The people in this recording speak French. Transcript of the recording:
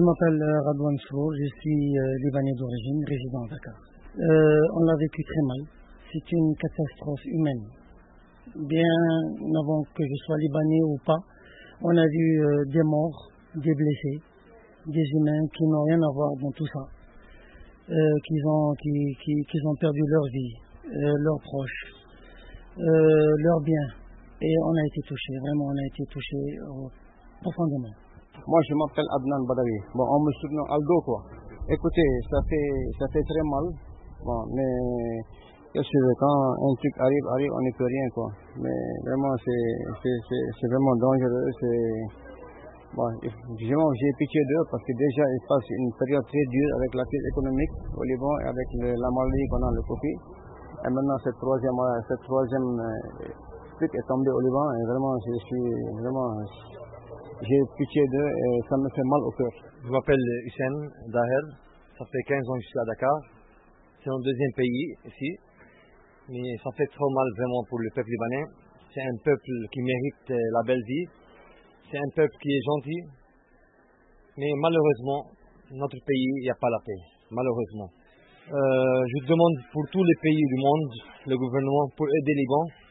m'appelle Radouane Srour, je suis libanais d'origine, résident à Dakar. On l'a vécu très mal. C'est une catastrophe humaine. Bien avant que je sois libanais ou pas, on a vu des morts, des blessés, des humains qui n'ont rien à voir dans tout ça, qui ont perdu leur vie, leurs proches, leurs biens. Et on a été touchés, vraiment on a été touchés profondément. Moi je m'appelle Adnan Badawi. Bon, on me surnomme Aldo quoi. Écoutez, ça fait très mal. Bon, mais qu'est-ce que quand un truc arrive, on n'y peut rien quoi. Mais vraiment c'est vraiment dangereux. Bon, j'ai pitié d'eux parce que déjà ils passent une période très dure avec la crise économique au Liban et avec la maladie qu'on a, le Covid. Et maintenant cette troisième truc est tombé au Liban et vraiment j'ai pitié d'eux et ça me fait mal au cœur. Je m'appelle Hussein Daher, ça fait 15 ans que je suis à Dakar. C'est un deuxième pays ici, mais ça fait trop mal vraiment pour le peuple libanais. C'est un peuple qui mérite la belle vie, c'est un peuple qui est gentil, mais malheureusement, notre pays, il n'y a pas la paix, malheureusement. Je demande pour tous les pays du monde, le gouvernement, pour aider le Liban,